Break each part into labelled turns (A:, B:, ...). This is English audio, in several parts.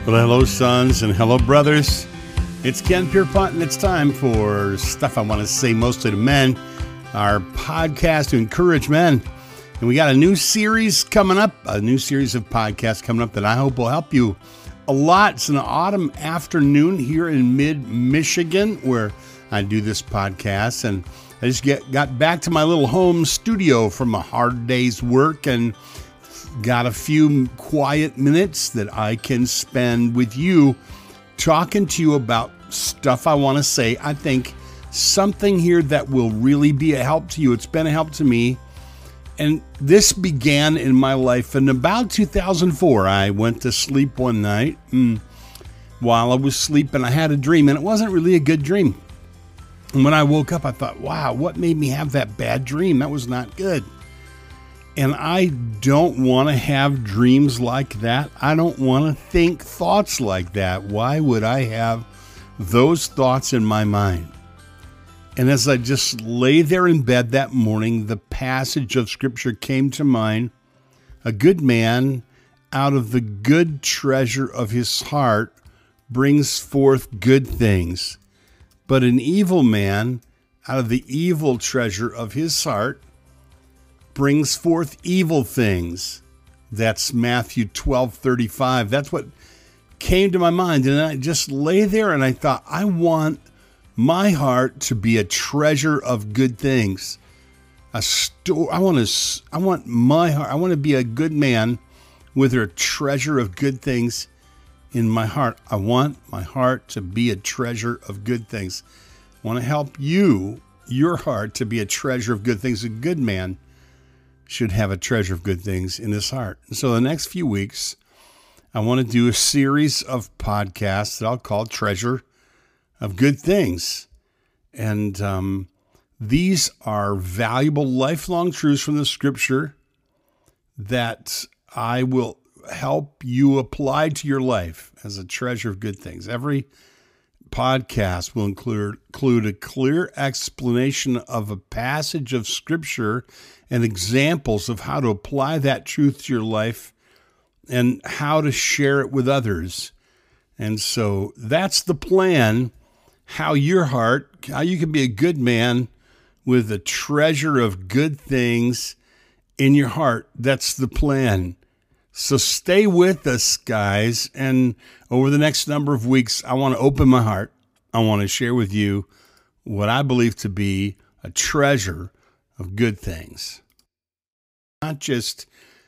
A: Well, hello, sons, and hello, brothers. It's Ken Pierpont, and it's time for Stuff I Want to Say Mostly to Men, our podcast to encourage men. And we got a new series coming up, a new series of podcasts coming up that I hope will help you a lot. It's an autumn afternoon here in mid-Michigan where I do this podcast, and I just got back to my little home studio from a hard day's work and got a few quiet minutes that I can spend with you talking to you about stuff I want to say. I think something here that will really be a help to you. It's been a help to me. And this began in my life in about 2004. I went to sleep one night, and while I was sleeping, I had a dream, and it wasn't really a good dream. And when I woke up, I thought, wow, what made me have that bad dream? That was not good. And I don't want to have dreams like that. I don't want to think thoughts like that. Why would I have those thoughts in my mind? And as I just lay there in bed that morning, the passage of Scripture came to mind. A good man out of the good treasure of his heart brings forth good things. But an evil man out of the evil treasure of his heart brings forth evil things. That's Matthew 12:35. That's what came to my mind. And I just lay there and I thought, I want my heart to be a treasure of good things. I want my heart. I want to be a good man with a treasure of good things in my heart. I want my heart to be a treasure of good things. I want to help you, your heart, to be a treasure of good things. A good man should have a treasure of good things in his heart. And so the next few weeks, I want to do a series of podcasts that I'll call Treasure of Good Things. And these are valuable lifelong truths from the Scripture that I will help you apply to your life as a treasure of good things. Every podcast will include a clear explanation of a passage of Scripture and examples of how to apply that truth to your life and how to share it with others. And so that's the plan, how you can be a good man with a treasure of good things in your heart. That's the plan. So stay with us, guys. And over the next number of weeks, I want to open my heart. I want to share with you what I believe to be a treasure of good things. Not just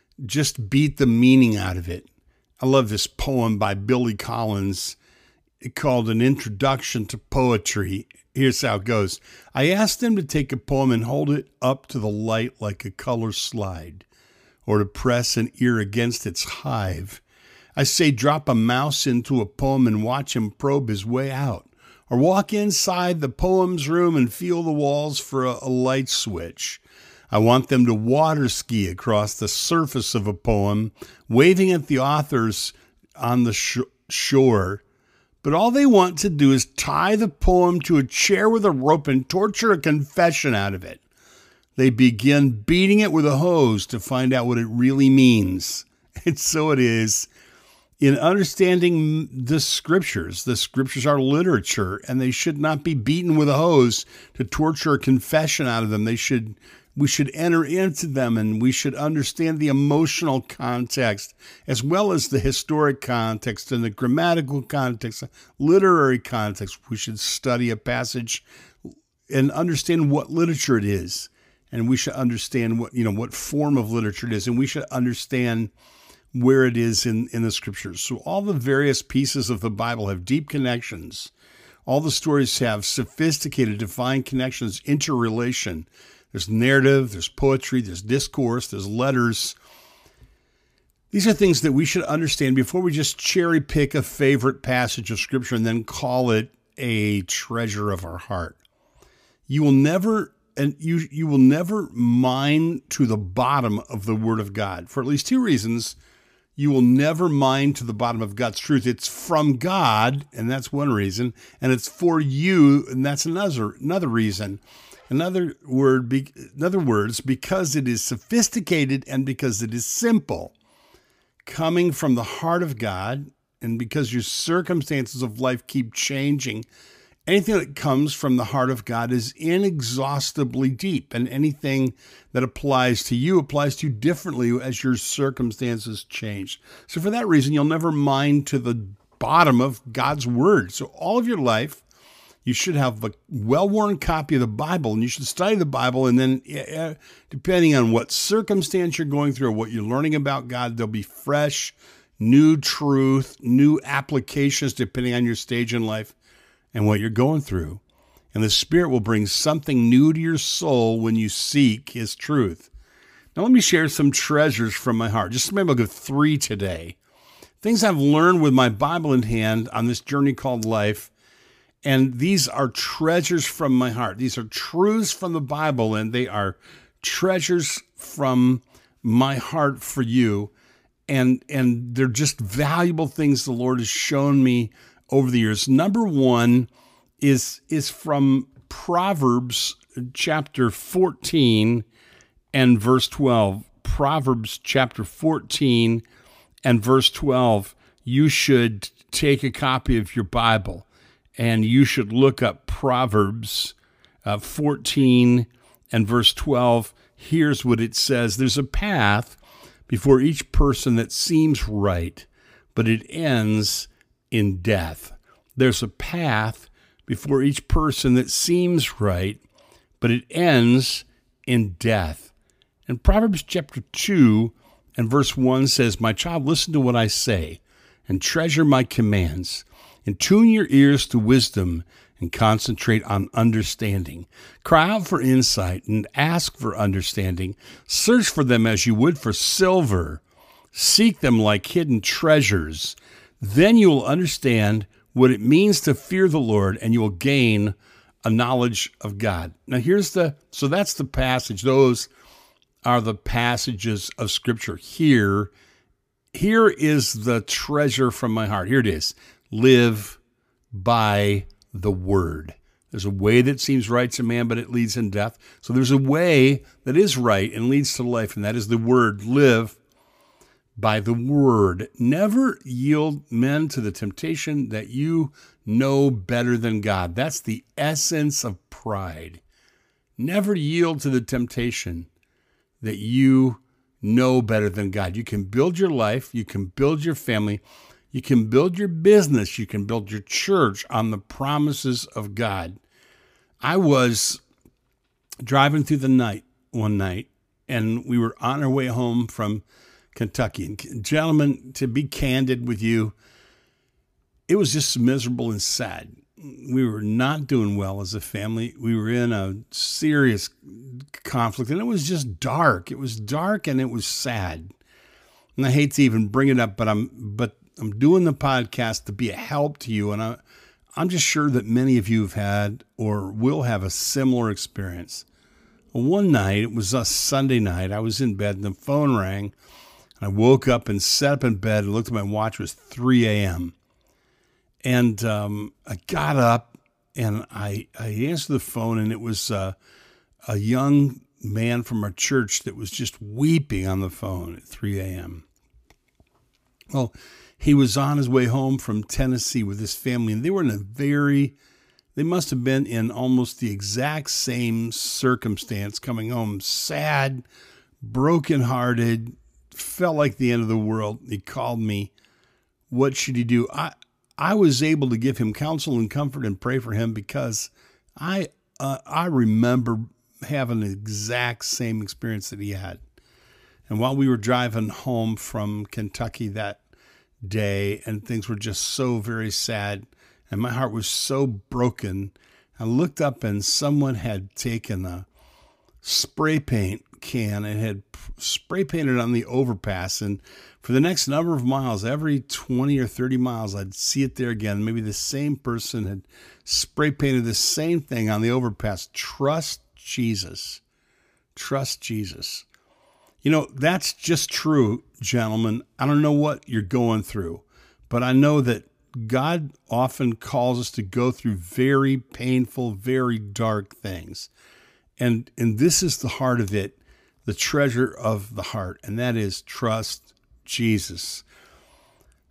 A: beat the meaning out of it. I love this poem by Billy Collins. It's called An Introduction to Poetry. Here's how it goes. I asked him to take a poem and hold it up to the light like a color slide, or to press an ear against its hive. I say drop a mouse into a poem and watch him probe his way out, or walk inside the poem's room and feel the walls for a light switch. I want them to water ski across the surface of a poem, waving at the authors on the shore. But all they want to do is tie the poem to a chair with a rope and torture a confession out of it. They begin beating it with a hose to find out what it really means. And so it is in understanding the Scriptures. The Scriptures are literature, and they should not be beaten with a hose to torture a confession out of them. We should enter into them, and we should understand the emotional context as well as the historic context and the grammatical context, literary context. We should study a passage and understand what literature it is. And we should understand what form of literature it is, and we should understand where it is in the Scriptures. So all the various pieces of the Bible have deep connections. All the stories have sophisticated, defined connections, interrelation. There's narrative, there's poetry, there's discourse, there's letters. These are things that we should understand before we just cherry pick a favorite passage of Scripture and then call it a treasure of our heart. You will never mine to the bottom of the Word of God for at least two reasons. You will never mine to the bottom of God's truth. It's from God, and that's one reason, and it's for you, and that's another reason. In other words, because it is sophisticated and because it is simple, coming from the heart of God And because your circumstances of life keep changing, anything that comes from the heart of God is inexhaustibly deep. And anything that applies to you differently as your circumstances change. So for that reason, you'll never mine to the bottom of God's word. So all of your life, you should have a well-worn copy of the Bible, and you should study the Bible. And then depending on what circumstance you're going through or what you're learning about God, there'll be fresh, new truth, new applications depending on your stage in life and what you're going through. And the Spirit will bring something new to your soul when you seek His truth. Now, let me share some treasures from my heart. Just maybe I'll give 3 today. Things I've learned with my Bible in hand on this journey called life. And these are treasures from my heart. These are truths from the Bible, and they are treasures from my heart for you. And they're just valuable things the Lord has shown me over the years. Number 1 is from Proverbs chapter 14 and verse 12. Proverbs chapter 14 and verse 12. You should take a copy of your Bible and you should look up Proverbs 14 and verse 12. Here's what it says. There's a path before each person that seems right, but it ends in death. There's a path before each person that seems right, but it ends in death. And Proverbs chapter 2 and verse 1 says, My child, listen to what I say, and treasure my commands, and tune your ears to wisdom, and concentrate on understanding. Cry out for insight and ask for understanding. Search for them as you would for silver. Seek them like hidden treasures. Then you will understand what it means to fear the Lord, and you will gain a knowledge of God. Now so that's the passage. Those are the passages of Scripture. Here is the treasure from my heart. Here it is. Live by the word. There's a way that seems right to man, but it leads in death. So there's a way that is right and leads to life, and that is the word. Live by the word. Never yield, men, to the temptation that you know better than God. That's the essence of pride. Never yield to the temptation that you know better than God. You can build your life. You can build your family. You can build your business. You can build your church on the promises of God. I was driving through the night one night, and we were on our way home from Kentucky. And gentlemen, to be candid with you, it was just miserable and sad. We were not doing well as a family. We were in a serious conflict, and it was just dark. It was dark and it was sad. And I hate to even bring it up, but I'm doing the podcast to be a help to you, and I'm just sure that many of you have had or will have a similar experience. One night, it was a Sunday night, I was in bed and the phone rang. I woke up and sat up in bed and looked at my watch. It was 3 a.m. And I got up and I answered the phone, and it was a young man from our church that was just weeping on the phone at 3 a.m. Well, he was on his way home from Tennessee with his family, and they were they must have been in almost the exact same circumstance coming home, sad, brokenhearted, felt like the end of the world. He called me. What should he do? I was able to give him counsel and comfort and pray for him because I remember having the exact same experience that he had. And while we were driving home from Kentucky that day, and things were just so very sad, and my heart was so broken, I looked up and someone had taken a spray paint can and had spray painted on the overpass. And for the next number of miles, every 20 or 30 miles, I'd see it there again. Maybe the same person had spray painted the same thing on the overpass. Trust Jesus. Trust Jesus. You know, that's just true, gentlemen. I don't know what you're going through, but I know that God often calls us to go through very painful, very dark things. And this is the heart of it, the treasure of the heart, and that is trust Jesus.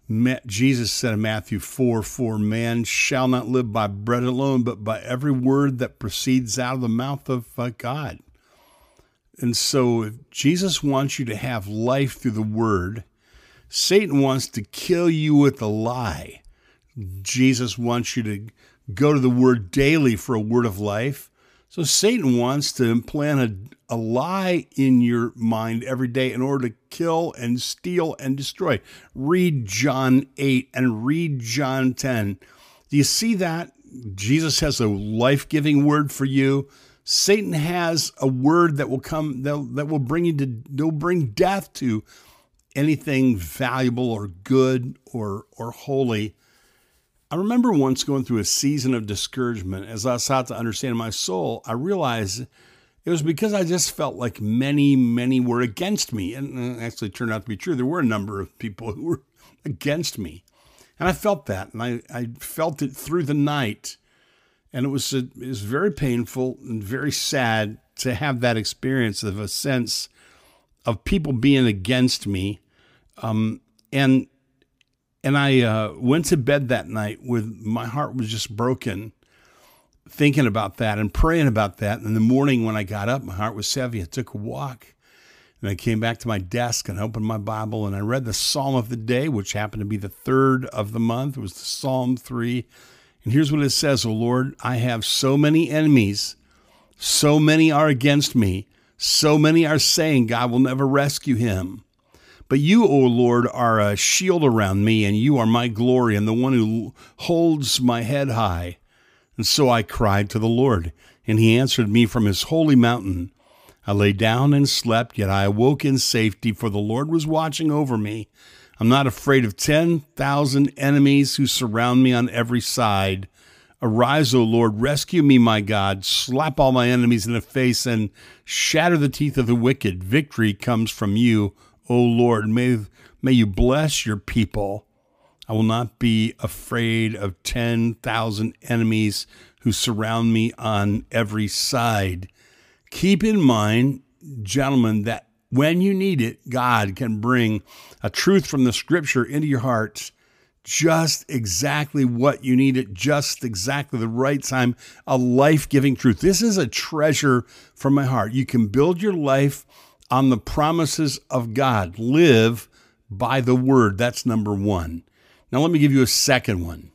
A: Jesus said in Matthew 4:4, man shall not live by bread alone, but by every word that proceeds out of the mouth of God. And so if Jesus wants you to have life through the word, Satan wants to kill you with a lie. Jesus wants you to go to the word daily for a word of life. So Satan wants to implant a lie in your mind every day in order to kill and steal and destroy. Read John 8 and read John 10. Do you see that? Jesus has a life-giving word for you. Satan has a word that will come, that will bring death to anything valuable or good or holy. I remember once going through a season of discouragement. As I sought to understand my soul, I realized it was because I just felt like many were against me. And it actually turned out to be true. There were a number of people who were against me. And I felt that. And I felt it through the night. And it was very painful and very sad to have that experience of a sense of people being against me. And I went to bed that night with my heart was just broken, thinking about that and praying about that. And in the morning when I got up, my heart was heavy. I took a walk and I came back to my desk and opened my Bible and I read the Psalm of the day, which happened to be the third of the month. It was the Psalm 3. And here's what it says, "O Lord, I have so many enemies. So many are against me. So many are saying God will never rescue him. But you, O Lord, are a shield around me, and you are my glory and the one who holds my head high." And so I cried to the Lord, and he answered me from his holy mountain. I lay down and slept, yet I awoke in safety, for the Lord was watching over me. I'm not afraid of 10,000 enemies who surround me on every side. Arise, O Lord, rescue me, my God. Slap all my enemies in the face and shatter the teeth of the wicked. Victory comes from you, O Lord. May you bless your people. I will not be afraid of 10,000 enemies who surround me on every side. Keep in mind, gentlemen, that when you need it, God can bring a truth from the scripture into your hearts, just exactly what you need at just exactly the right time, a life-giving truth. This is a treasure from my heart. You can build your life on the promises of God. Live by the word. That's number one. Now, let me give you a second one.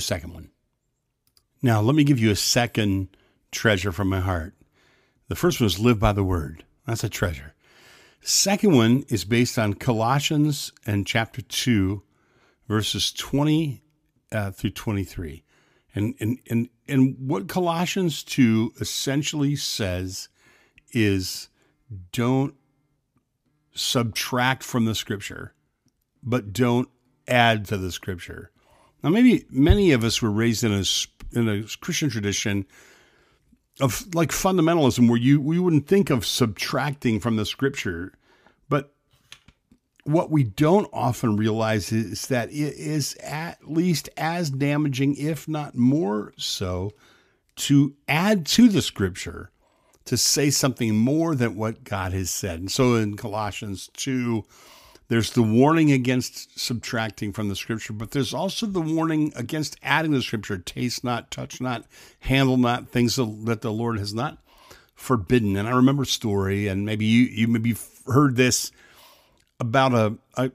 A: Now, let me give you a second treasure from my heart. The first one is live by the word. That's a treasure. Second one is based on Colossians and chapter 2, verses 20 through 23. And what Colossians 2 essentially says is don't subtract from the scripture, but don't add to the scripture. Now, maybe many of us were raised in a Christian tradition of like fundamentalism where we wouldn't think of subtracting from the scripture. But what we don't often realize is that it is at least as damaging, if not more so, to add to the scripture, to say something more than what God has said. And so in Colossians 2, there's the warning against subtracting from the scripture, but there's also the warning against adding to the scripture. Taste not, touch not, handle not, things that the Lord has not forbidden. And I remember a story, and maybe you maybe heard this, about a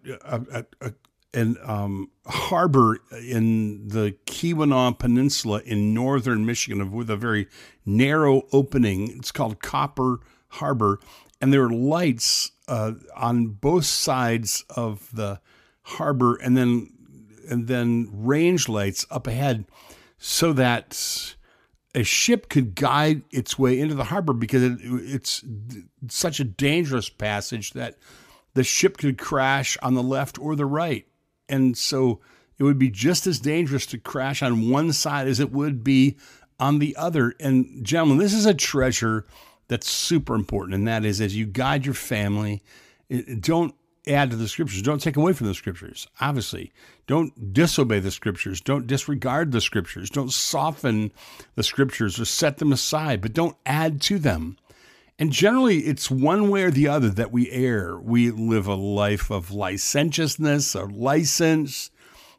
A: harbor in the Keweenaw Peninsula in northern Michigan with a very narrow opening. It's called Copper Harbor, and there are lights on both sides of the harbor, and then range lights up ahead, so that a ship could guide its way into the harbor, because it's such a dangerous passage that the ship could crash on the left or the right. And so it would be just as dangerous to crash on one side as it would be on the other. And gentlemen, this is a treasure that's super important. And that is, as you guide your family, don't add to the scriptures. Don't take away from the scriptures, obviously. Don't disobey the scriptures. Don't disregard the scriptures. Don't soften the scriptures or set them aside, but don't add to them. And generally, it's one way or the other that we err. We live a life of licentiousness or license.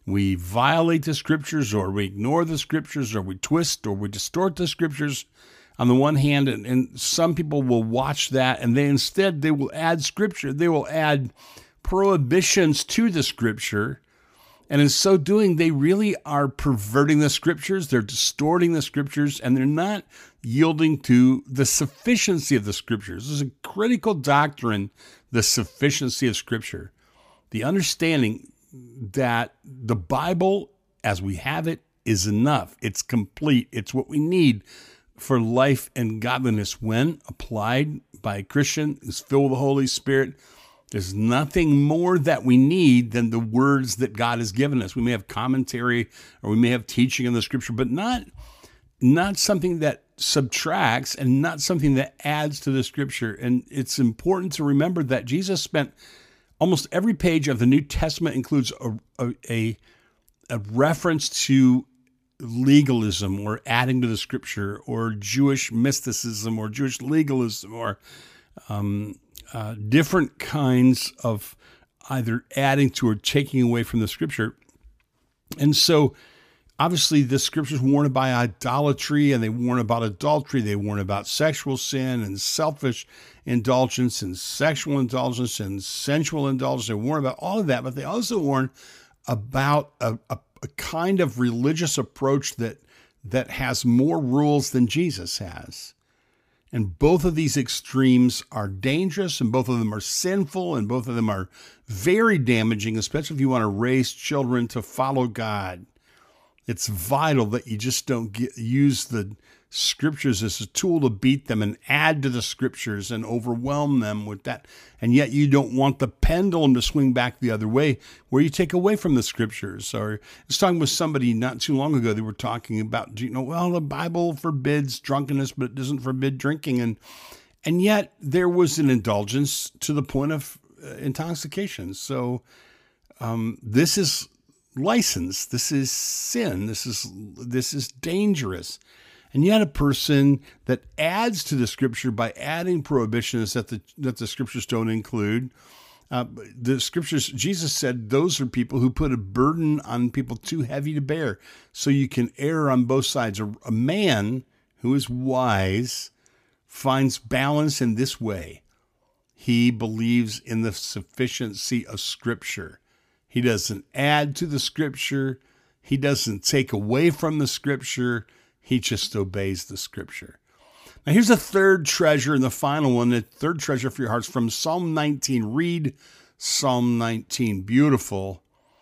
A: we violate the scriptures, or we ignore the scriptures, or we twist or we distort the scriptures on the one hand, and some people will watch that, and they will add scripture. They will add prohibitions to the scripture, and in so doing, they really are perverting the scriptures. They're distorting the scriptures, and they're not yielding to the sufficiency of the scriptures. This is a critical doctrine, the sufficiency of scripture. The understanding that the Bible, as we have it, is enough. It's complete. It's what we need for life and godliness when applied by a Christian who's filled with the Holy Spirit. There's nothing more that we need than the words that God has given us. We may have commentary or we may have teaching in the scripture, but not something that subtracts and not something that adds to the scripture. And it's important to remember that Jesus spent almost every page of the New Testament includes a reference to legalism or adding to the scripture, or Jewish mysticism or Jewish legalism, or different kinds of either adding to or taking away from the scripture. And so obviously the scriptures warn about idolatry, and they warn about adultery. They warn about sexual sin and selfish indulgence and sexual indulgence and sensual indulgence. They warn about all of that, but they also warn about a kind of religious approach that has more rules than Jesus has. And both of these extremes are dangerous, and both of them are sinful, and both of them are very damaging, especially if you want to raise children to follow God. It's vital that you just don't use the scriptures as a tool to beat them and add to the scriptures and overwhelm them with that. And yet you don't want the pendulum to swing back the other way where you take away from the scriptures. Or I was talking with somebody not too long ago. They were talking about, well, the Bible forbids drunkenness, but it doesn't forbid drinking. And yet there was an indulgence to the point of intoxication. So this is license. This is sin. This is dangerous. And yet a person that adds to the scripture by adding prohibitions that the scriptures don't include, the scriptures, Jesus said, those are people who put a burden on people too heavy to bear. So you can err on both sides. A man who is wise finds balance in this way. He believes in the sufficiency of scripture. He doesn't add to the scripture. He doesn't take away from the scripture. He just obeys the scripture. Now here's the third treasure, and the final one, the third treasure for your hearts, from Psalm 19. Read Psalm 19. Beautiful.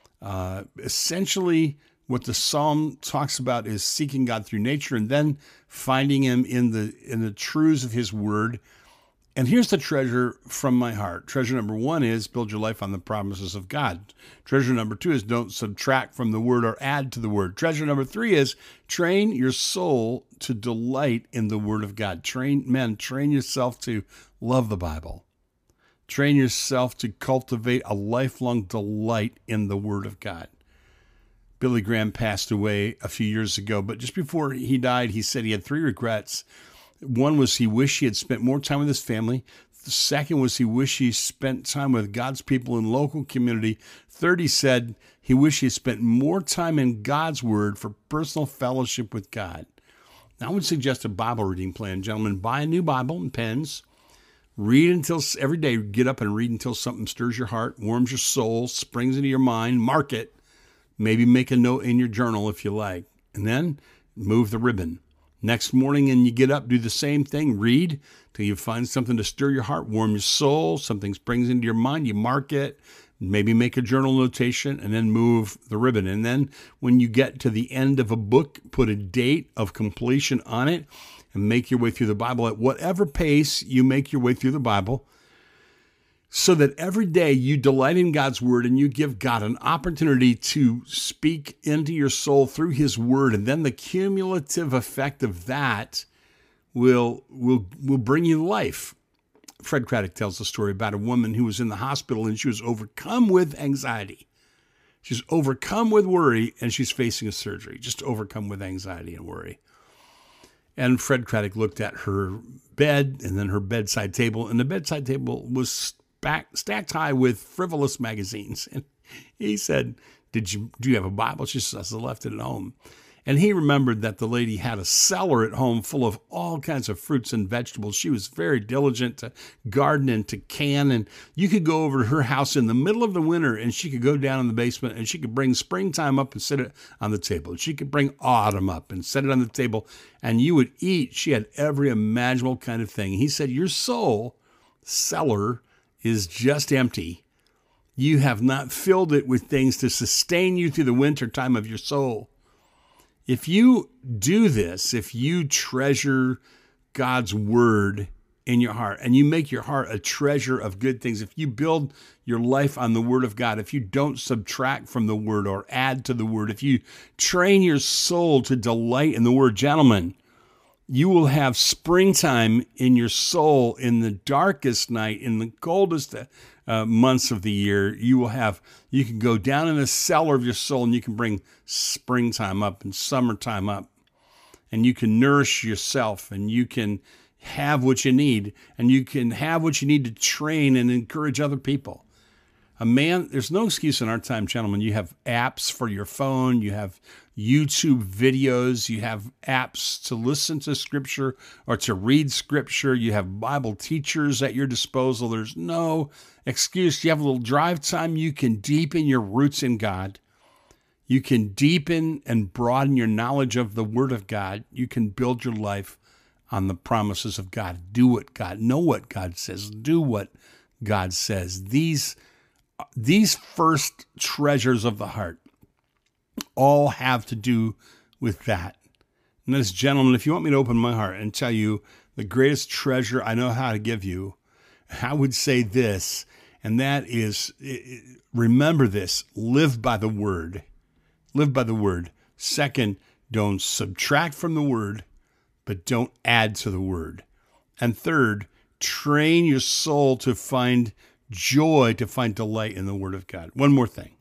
A: Essentially, what the psalm talks about is seeking God through nature and then finding him in the truths of his word. And here's the treasure from my heart. Treasure number one is build your life on the promises of God. Treasure number two is don't subtract from the word or add to the word. Treasure number three is train your soul to delight in the word of God. Train yourself to love the Bible. Train yourself to cultivate a lifelong delight in the word of God. Billy Graham passed away a few years ago, but just before he died, he said he had three regrets. One was he wished he had spent more time with his family. The second was he wished he spent time with God's people in local community. Third, he said he wished he had spent more time in God's word for personal fellowship with God. Now, I would suggest a Bible reading plan. Gentlemen, buy a new Bible and pens. Read until every day, get up and read until something stirs your heart, warms your soul, springs into your mind. Mark it. Maybe make a note in your journal if you like. And then move the ribbon. Next morning, and you get up, do the same thing. Read till you find something to stir your heart, warm your soul, something springs into your mind. You mark it, maybe make a journal notation, and then move the ribbon. And then when you get to the end of a book, put a date of completion on it and make your way through the Bible at whatever pace you make your way through the Bible, so that every day you delight in God's word and you give God an opportunity to speak into your soul through his word. And then the cumulative effect of that will bring you life. Fred Craddock tells a story about a woman who was in the hospital and she was overcome with anxiety. She's overcome with worry, and she's facing a surgery, just overcome with anxiety and worry. And Fred Craddock looked at her bed and then her bedside table, and the bedside table was stacked high with frivolous magazines. And he said, do you have a Bible? She says, I left it at home. And he remembered that the lady had a cellar at home full of all kinds of fruits and vegetables. She was very diligent to garden and to can. And you could go over to her house in the middle of the winter and she could go down in the basement and she could bring springtime up and set it on the table. She could bring autumn up and set it on the table and you would eat. She had every imaginable kind of thing. He said, your soul cellar is just empty. You have not filled it with things to sustain you through the winter time of your soul. If you do this, if you treasure God's word in your heart and you make your heart a treasure of good things, if you build your life on the word of God, if you don't subtract from the word or add to the word, if you train your soul to delight in the word, gentlemen, you will have springtime in your soul in the darkest night, in the coldest months of the year. You can go down in the cellar of your soul and you can bring springtime up and summertime up. And you can nourish yourself and you can have what you need. And you can have what you need to train and encourage other people. There's no excuse in our time, gentlemen. You have apps for your phone. You have YouTube videos. You have apps to listen to scripture or to read scripture. You have Bible teachers at your disposal. There's no excuse. You have a little drive time. You can deepen your roots in God. You can deepen and broaden your knowledge of the Word of God. You can build your life on the promises of God. Do what God, know what God says. Do what God says. These first treasures of the heart all have to do with that. And this, gentlemen, if you want me to open my heart and tell you the greatest treasure I know how to give you, I would say this, and that is, remember this, live by the word. Live by the word. Second, don't subtract from the word, but don't add to the word. And third, train your soul to find joy, to find delight in the word of God. One more thing.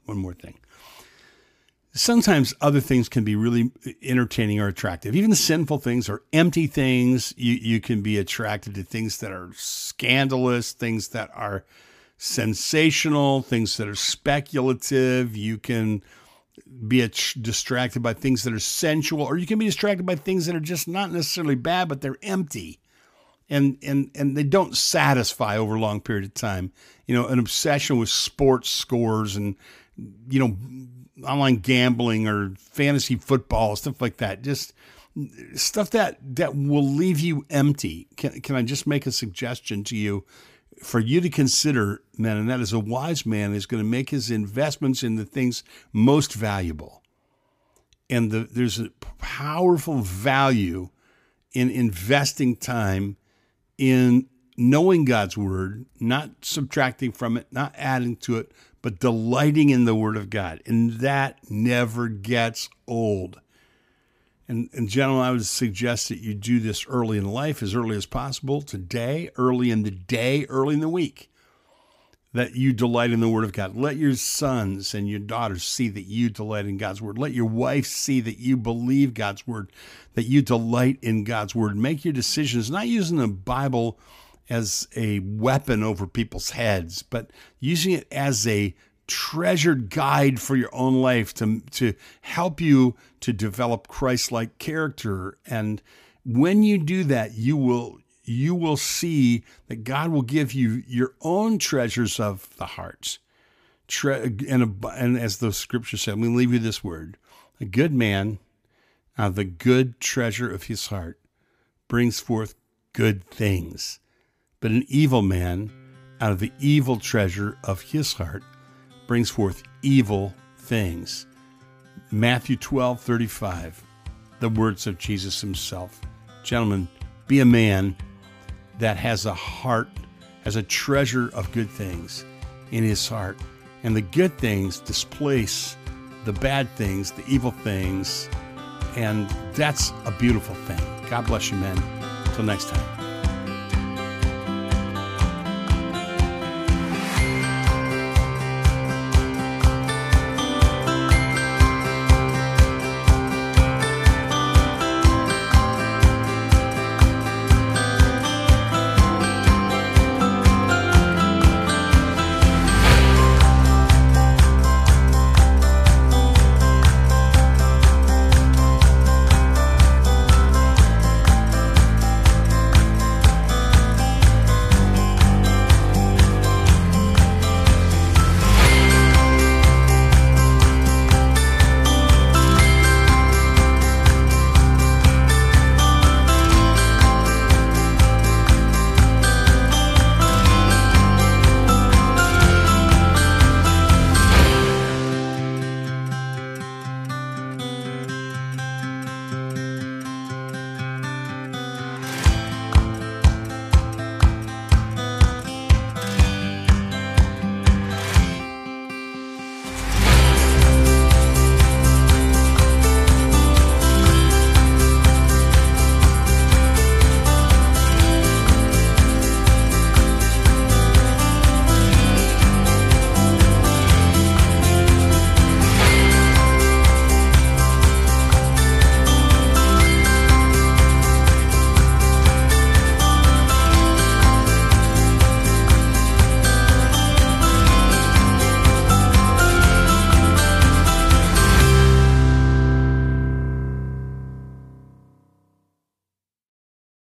A: Sometimes other things can be really entertaining or attractive. Even the sinful things or empty things, you can be attracted to things that are scandalous, things that are sensational, things that are speculative. You can be distracted by things that are sensual, or you can be distracted by things that are just not necessarily bad, but they're empty. And they don't satisfy over a long period of time. An obsession with sports scores and, online gambling or fantasy football, stuff like that. Just stuff that will leave you empty. Can I just make a suggestion to you for you to consider, men, and that is a wise man is going to make his investments in the things most valuable. And there's a powerful value in investing time in knowing God's word, not subtracting from it, not adding to it, but delighting in the word of God. And that never gets old. And gentlemen, I would suggest that you do this early in life, as early as possible, today, early in the day, early in the week, that you delight in the word of God. Let your sons and your daughters see that you delight in God's word. Let your wife see that you believe God's word, that you delight in God's word. Make your decisions, not using the Bible as a weapon over people's heads, but using it as a treasured guide for your own life to help you to develop Christ-like character. And when you do that, you will see that God will give you your own treasures of the heart. And as the scripture said, we leave you this word: a good man out of the good treasure of his heart brings forth good things, but an evil man out of the evil treasure of his heart brings forth evil things. Matthew 12:35, the words of Jesus himself. Gentlemen, be a man that has a heart, has a treasure of good things in his heart. And the good things displace the bad things, the evil things. And that's a beautiful thing. God bless you, men. Until next time.